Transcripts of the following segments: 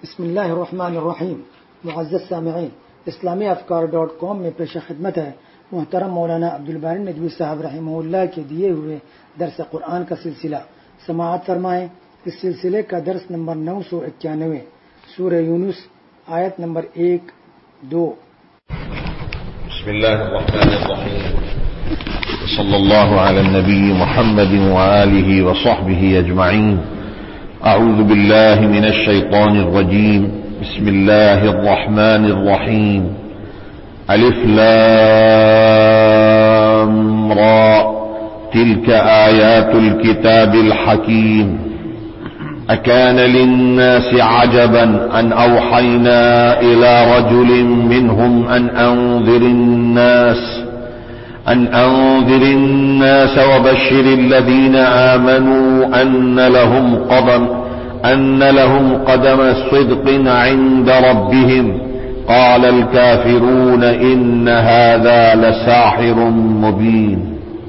بسم اللہ الرحمن الرحیم. معزز سامعین، اسلامی افکار.com میں پیش خدمت ہے محترم مولانا عبدالباری ندوی صاحب رحمہ اللہ کے دیے ہوئے درس قرآن کا سلسلہ. سماعت فرمائیں. اس سلسلے کا درس نمبر 991، سورہ یونس، آیت نمبر 1-2. بسم اللہ الرحمن الرحیم. صلی اللہ علی النبی محمد وآلہ وصحبہ اجمعین. اعوذ باللہ من الشیطان الرجیم. بسم اللہ الرحمن الرحیم. الف لام را تلك آیات الكتاب الحکیم. أكان للناس عجبا أن أوحينا إلى رجل منهم أن أنذر الناس وبشر الذين آمنوا أن لهم قدم صدق عند ربهم. قال الكافرون إن هذا لساحر مبين.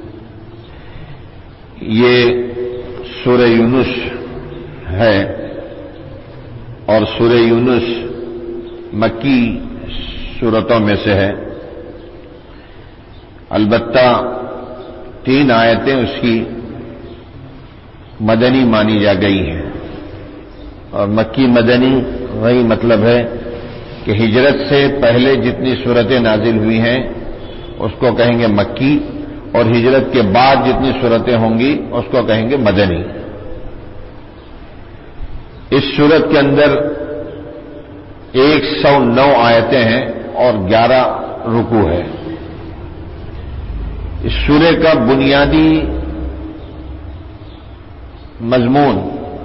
یہ سورہ یونس ہے اور سورہ یونس مکی سورتوں میں سے ہے. البتہ 3 آیتیں اس کی مدنی مانی جا گئی ہیں، اور مکی مدنی وہی مطلب ہے کہ ہجرت سے پہلے جتنی سورتیں نازل ہوئی ہیں اس کو کہیں گے مکی، اور ہجرت کے بعد جتنی سورتیں ہوں گی اس کو کہیں گے مدنی. اس سورت کے اندر 109 آیتیں ہیں اور 11 رکوع ہے. اس سورے کا بنیادی مضمون،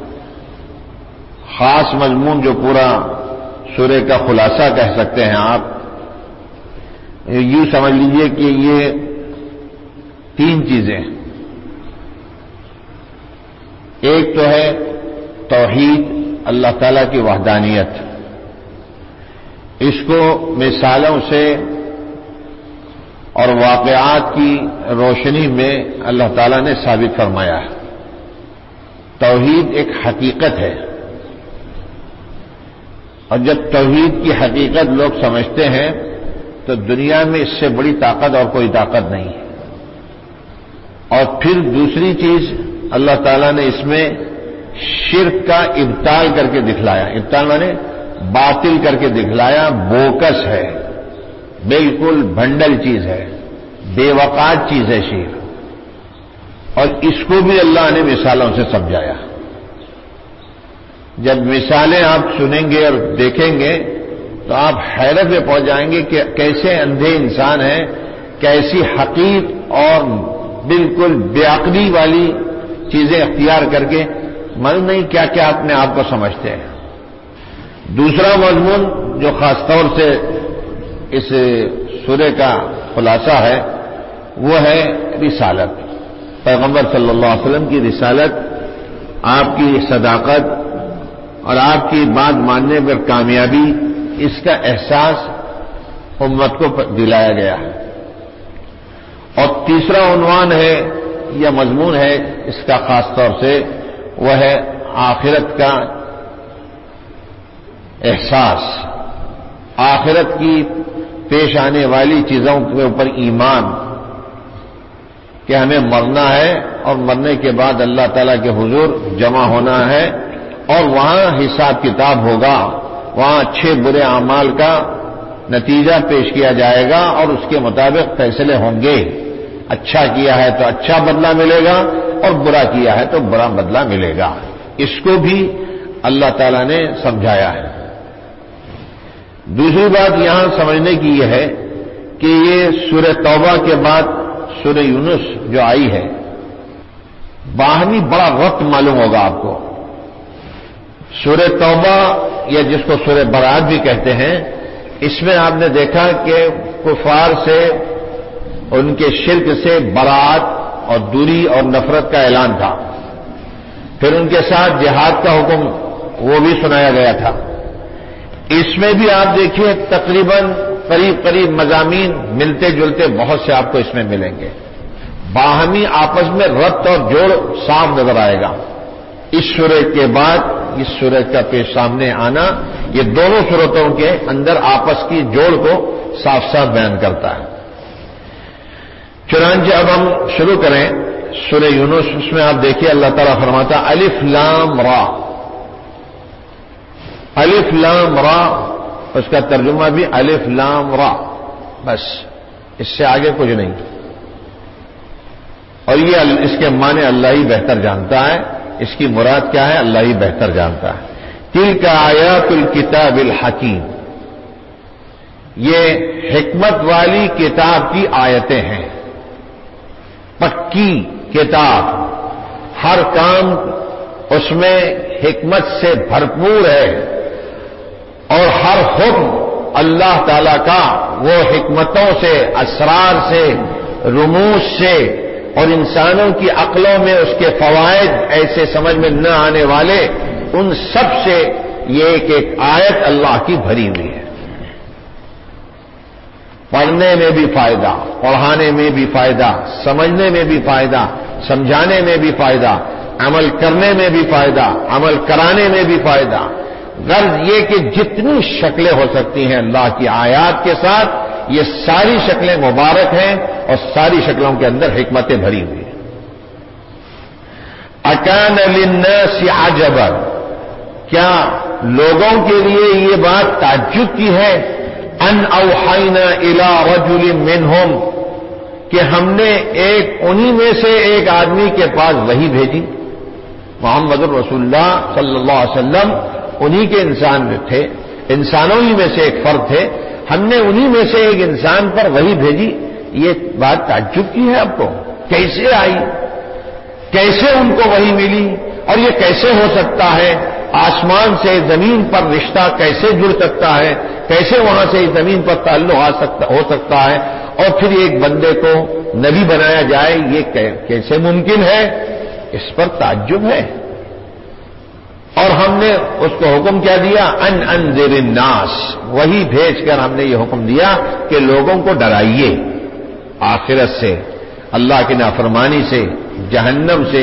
خاص مضمون جو پورا سورے کا خلاصہ کہہ سکتے ہیں آپ، یوں سمجھ لیجئے کہ یہ 3 چیزیں. ایک تو ہے توحید، اللہ تعالیٰ کی وحدانیت. اس کو مثالوں سے اور واقعات کی روشنی میں اللہ تعالیٰ نے ثابت فرمایا ہے. توحید ایک حقیقت ہے، اور جب توحید کی حقیقت لوگ سمجھتے ہیں تو دنیا میں اس سے بڑی طاقت اور کوئی طاقت نہیں ہے. اور پھر دوسری چیز اللہ تعالیٰ نے اس میں شرک کا ابطال کر کے دکھلایا. ابطال مانے باطل کر کے دکھلایا. بوکس ہے، بالکل بھنڈل چیز ہے، بے وقار چیز ہے شرک. اور اس کو بھی اللہ نے مثالوں سے سمجھایا. جب مثالیں آپ سنیں گے اور دیکھیں گے تو آپ حیرت میں پہنچ جائیں گے کہ کیسے اندھے انسان ہیں، کیسی حقیر اور بالکل بے عقلی والی چیزیں اختیار کر کے معلوم نہیں کیا کیا اپنے آپ کو سمجھتے ہیں. دوسرا مضمون جو خاص طور سے اس سورے کا خلاصہ ہے وہ ہے رسالت. پیغمبر صلی اللہ علیہ وسلم کی رسالت، آپ کی صداقت اور آپ کی بات ماننے پر کامیابی، اس کا احساس امت کو دلایا گیا ہے. اور تیسرا عنوان ہے یا مضمون ہے اس کا خاص طور سے، وہ ہے آخرت کا احساس، آخرت کی پیش آنے والی چیزوں کے اوپر ایمان، کہ ہمیں مرنا ہے اور مرنے کے بعد اللہ تعالیٰ کے حضور جمع ہونا ہے، اور وہاں حساب کتاب ہوگا، وہاں اچھے برے اعمال کا نتیجہ پیش کیا جائے گا اور اس کے مطابق فیصلے ہوں گے. اچھا کیا ہے تو اچھا بدلہ ملے گا، اور برا کیا ہے تو برا بدلہ ملے گا. اس کو بھی اللہ تعالیٰ نے سمجھایا ہے. دوسری بات یہاں سمجھنے کی یہ ہے کہ یہ سورہ توبہ کے بعد سورہ یونس جو آئی ہے، باہمی بڑا وقت معلوم ہوگا آپ کو. سورہ توبہ یا جس کو سورہ برات بھی کہتے ہیں، اس میں آپ نے دیکھا کہ کفار سے، ان کے شرک سے برات اور دوری اور نفرت کا اعلان تھا. پھر ان کے ساتھ جہاد کا حکم وہ بھی سنایا گیا تھا. اس میں بھی آپ دیکھیے تقریباً قریب مضامین ملتے جلتے بہت سے آپ کو اس میں ملیں گے. باہمی آپس میں ربط اور جوڑ صاف نظر آئے گا. اس سورہ کے بعد اس سورہ کا پیش سامنے آنا یہ دونوں صورتوں کے اندر آپس کی جوڑ کو صاف صاف بیان کرتا ہے۔ چنانچہ اب ہم شروع کریں سورہ یونس، اس میں آپ دیکھیے اللہ تعالیٰ فرماتا الف لام را۔ الف لام را، اس کا ترجمہ بھی الف لام را، بس اس سے آگے کچھ نہیں، اور یہ اس کے معنی اللہ ہی بہتر جانتا ہے، اس کی مراد کیا ہے اللہ ہی بہتر جانتا ہے۔ تلک آیات الکتاب الحکیم، یہ حکمت والی کتاب کی آیتیں ہیں، پکی کتاب، ہر کام اس میں حکمت سے بھرپور ہے، اور ہر حکم اللہ تعالی کا وہ حکمتوں سے، اسرار سے، رموز سے، اور انسانوں کی عقلوں میں اس کے فوائد ایسے سمجھ میں نہ آنے والے، ان سب سے یہ ایک آیت اللہ کی بھری ہوئی ہے۔ پڑھنے میں بھی فائدہ، پڑھانے میں بھی فائدہ، سمجھنے میں بھی فائدہ، سمجھانے میں بھی فائدہ، عمل کرنے میں بھی فائدہ، عمل کرانے میں بھی فائدہ۔ غرض یہ کہ جتنی شکلیں ہو سکتی ہیں اللہ کی آیات کے ساتھ، یہ ساری شکلیں مبارک ہیں اور ساری شکلوں کے اندر حکمتیں بھری ہوئی ہیں۔ اکان للناس عجبا، کیا لوگوں کے لیے یہ بات تعجب کی ہے، ان اوحینا الی رجل منہم، کہ ہم نے انہی میں سے ایک آدمی کے پاس وحی بھیجی۔ محمد رسول اللہ صلی اللہ علیہ وسلم انہی کے انسان میں تھے، انسانوں ہی میں سے ایک فرد تھے، ہم نے انہی میں سے ایک انسان پر وحی بھیجی۔ یہ بات تعجب کی ہے آپ کو؟ کیسے آئی؟ کیسے ان کو وحی ملی؟ اور یہ کیسے ہو سکتا ہے؟ آسمان سے زمین پر رشتہ کیسے جڑ سکتا ہے؟ کیسے وہاں سے زمین پر تعلق ہو سکتا ہے؟ اور پھر ایک بندے کو نبی بنایا جائے، یہ کیسے ممکن ہے؟ اس پر تعجب ہے۔ اور ہم نے اس کو حکم کیا دیا، ان انذر الناس، وہی بھیج کر ہم نے یہ حکم دیا کہ لوگوں کو ڈرائیے آخرت سے، اللہ کی نافرمانی سے، جہنم سے۔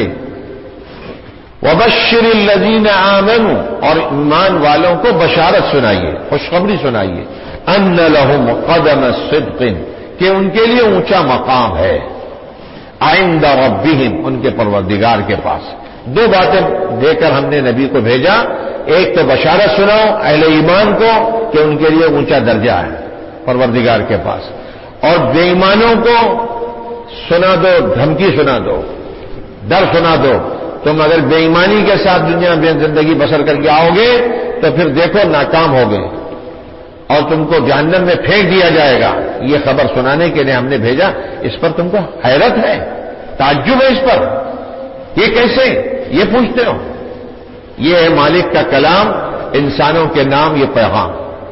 وبشر الذین آمنوا، اور ایمان والوں کو بشارت سنائیے، خوشخبری سنائیے، ان لهم قدم صدق، کہ ان کے لیے اونچا مقام ہے، عند ربهم، ان کے پروردگار کے پاس۔ دو باتیں دے کر ہم نے نبی کو بھیجا، ایک تو بشارت سناؤ اہل ایمان کو کہ ان کے لیے اونچا درجہ ہے پروردگار کے پاس، اور بے ایمانوں کو سنا دو، دھمکی سنا دو، ڈر سنا دو، تم اگر بے ایمانی کے ساتھ دنیا میں زندگی بسر کر کے آؤ گے تو پھر دیکھو ناکام ہوگے اور تم کو جہنم میں پھینک دیا جائے گا۔ یہ خبر سنانے کے لیے ہم نے بھیجا۔ اس پر تم کو حیرت ہے، تعجب ہے اس پر؟ یہ کیسے؟ یہ پوچھتے ہو؟ یہ ہے مالک کا کلام، انسانوں کے نام یہ پیغام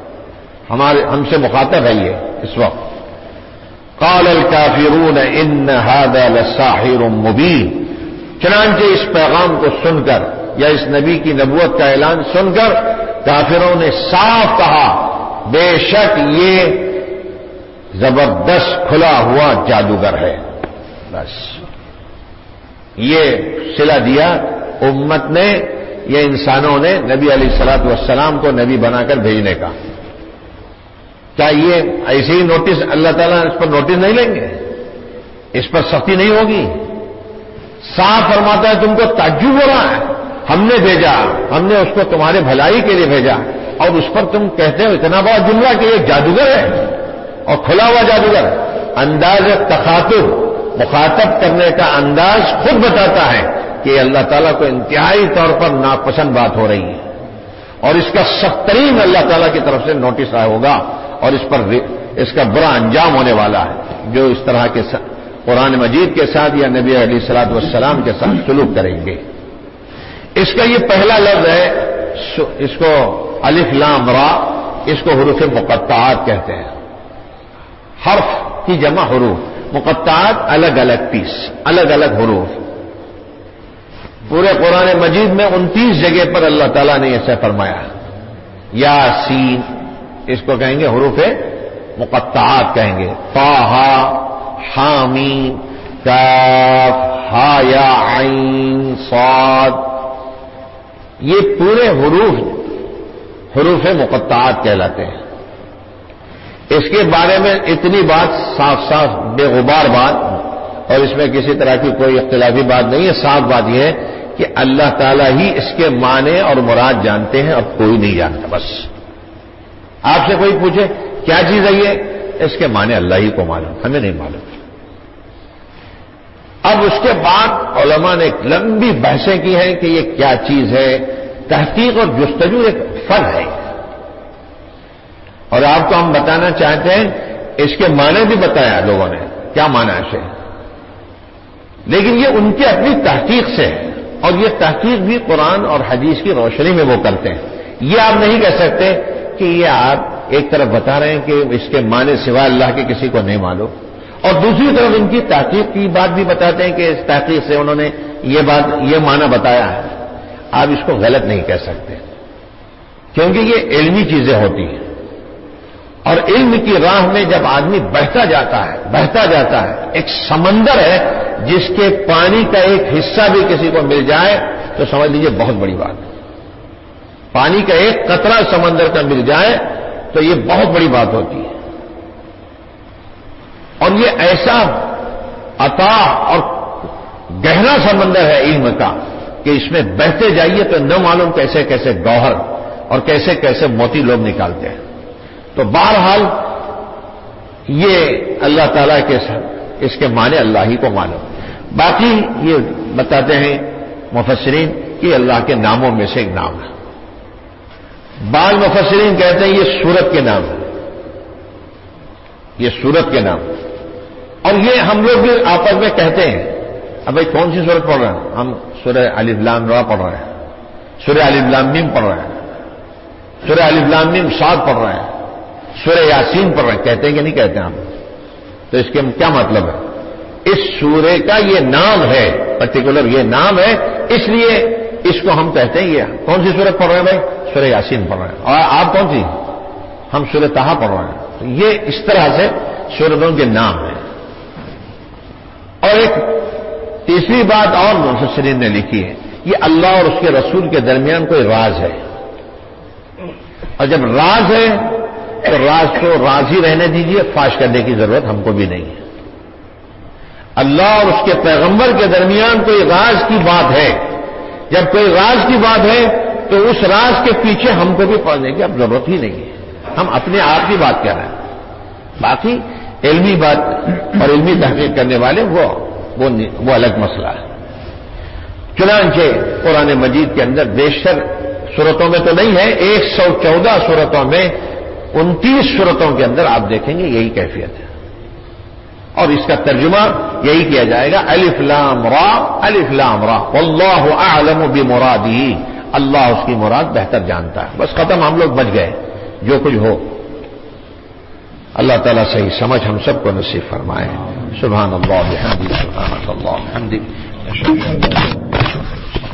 ہم سے مخاطب ہے یہ اس وقت۔ قال الکافرون ان هذا لساحر مبین، چنانچہ اس پیغام کو سن کر یا اس نبی کی نبوت کا اعلان سن کر کافروں نے صاف کہا بے شک یہ زبردست کھلا ہوا جادوگر ہے۔ بس یہ صلہ دیا امت نے، یہ انسانوں نے نبی علیہ الصلوۃ والسلام کو نبی بنا کر بھیجنے کا۔ کیا یہ ایسے ہی نوٹس اللہ تعالیٰ اس پر نوٹس نہیں لیں گے؟ اس پر سختی نہیں ہوگی؟ صاف فرماتا ہے تم کو تعجب ہو رہا ہے، ہم نے بھیجا، ہم نے اس کو تمہارے بھلائی کے لیے بھیجا، اور اس پر تم کہتے ہو اتنا بڑا جملہ کہ یہ جادوگر ہے اور کھلا ہوا جادوگر۔ انداز تخاطب، مخاطب کرنے کا انداز خود بتاتا ہے کہ اللہ تعالیٰ کو انتہائی طور پر ناپسند بات ہو رہی ہے، اور اس کا سخت ترین اللہ تعالیٰ کی طرف سے نوٹس آیا ہوگا، اور اس کا برا انجام ہونے والا ہے جو اس طرح کے قرآن مجید کے ساتھ یا نبی علیہ الصلوۃ والسلام کے ساتھ سلوک کریں گے۔ اس کا یہ پہلا لفظ ہے، اس کو الف لام را، اس کو حروف مقطعات کہتے ہیں۔ حرف کی جمع حروف، مقطعات الگ الگ پیس، الگ الگ حروف۔ پورے قرآن مجید میں 29 جگہ پر اللہ تعالیٰ نے ایسا فرمایا۔ یاسین، اس کو کہیں گے حروف مقطعات کہیں گے۔ طٰہٰ، حامیم، کاف، ہا یا عین صاد، یہ پورے حروف حروف مقطعات کہلاتے ہیں. اس کے بارے میں اتنی بات صاف صاف بے غبار بات، اور اس میں کسی طرح کی کوئی اختلافی بات نہیں ہے، صاف بات یہ ہے کہ اللہ تعالیٰ ہی اس کے معنی اور مراد جانتے ہیں اور کوئی نہیں جانتا. بس آپ سے کوئی پوچھے کیا چیز ہے یہ، اس کے معنی اللہ ہی کو معلوم، ہمیں نہیں معلوم. اب اس کے بعد علماء نے ایک لمبی بحثیں کی ہیں کہ یہ کیا چیز ہے. تحقیق اور جستجو ایک فن ہے، اور آپ کو ہم بتانا چاہتے ہیں، اس کے معنی بھی بتایا لوگوں نے کیا معنی ہے، لیکن یہ ان کی اپنی تحقیق سے ہے، اور یہ تحقیق بھی قرآن اور حدیث کی روشنی میں وہ کرتے ہیں. یہ آپ نہیں کہہ سکتے کہ یہ آپ ایک طرف بتا رہے ہیں کہ اس کے معنی سوائے اللہ کے کسی کو نہیں معلوم، اور دوسری طرف ان کی تحقیق کی بات بھی بتاتے ہیں کہ اس تحقیق سے انہوں نے یہ معنی بتایا ہے. آپ اس کو غلط نہیں کہہ سکتے، کیونکہ یہ علمی چیزیں ہوتی ہیں، اور علم کی راہ میں جب آدمی بہتا جاتا ہے ایک سمندر ہے جس کے پانی کا ایک حصہ بھی کسی کو مل جائے تو سمجھ لیجئے بہت بڑی بات ہے. پانی کا ایک قطرہ سمندر کا مل جائے تو یہ بہت بڑی بات ہوتی ہے. اور یہ ایسا عطا اور گہرا سمندر ہے علم کا کہ اس میں بہتے جائیے تو نہ معلوم کیسے کیسے گوہر اور کیسے کیسے موتی لوگ نکالتے ہیں. تو بہرحال یہ اللہ تعالیٰ کے اس کے معنی اللہ ہی کو معلوم. باقی یہ بتاتے ہیں مفسرین کہ اللہ کے ناموں میں سے ایک نام ہے. بعض مفسرین کہتے ہیں یہ سورت کے نام ہے، یہ سورت کے نام. اور یہ ہم لوگ بھی آپس میں کہتے ہیں اب بھائی کون سی سورت پڑھ رہے ہیں؟ ہم سورہ الف لام را پڑھ رہے ہیں، سورہ الف لام میم پڑھ رہے ہیں، سورہ الف لام میم صاد پڑھ رہے ہیں، سورہ یاسین پڑھ رہے ہیں. کہتے ہیں کہ نہیں کہتے ہم؟ تو اس کے کیا مطلب ہے؟ اس سورے کا یہ نام ہے، پرٹیکولر یہ نام ہے، اس لیے اس کو ہم کہتے ہیں. یہ کون سی سورت پڑھ رہے ہیں بھائی؟ سورہ یاسین پڑھ رہے ہیں. اور آپ کون سی؟ ہم سورہ طٰہٰ پڑھ رہے ہیں. تو یہ اس طرح سے سورتوں کے نام ہیں. اور ایک تیسری بات اور مفسرین نے لکھی ہے، یہ اللہ اور اس کے رسول کے درمیان کوئی راز ہے، اور جب راز ہے تو راز کو راز ہی رہنے دیجیے، فاش کرنے کی ضرورت ہم کو بھی نہیں ہے. اللہ اور اس کے پیغمبر کے درمیان کوئی راز کی بات ہے. جب کوئی راز کی بات ہے تو اس راز کے پیچھے ہم کو بھی پڑھنے کی اب ضرورت ہی نہیں ہے، ہم اپنے آپ کی بات کہہ رہے ہیں. باقی علمی بات اور علمی تحقیق کرنے والے وہ الگ مسئلہ ہے. چنانچہ قرآن مجید کے اندر بیشتر سورتوں میں تو نہیں ہے، 114 سورتوں میں 29 سورتوں کے اندر آپ دیکھیں گے یہی کیفیت ہے. اور اس کا ترجمہ یہی کیا جائے گا الف لام را، الف لام را واللہ اعلم بمرادہ، اللہ اس کی مراد بہتر جانتا ہے. بس ختم، ہم لوگ بچ گئے. جو کچھ ہو اللہ تعالیٰ صحیح سمجھ ہم سب کو نصیب فرمائے. سبحان اللہ بحمدہ، سبحان اللہ بحمدہ.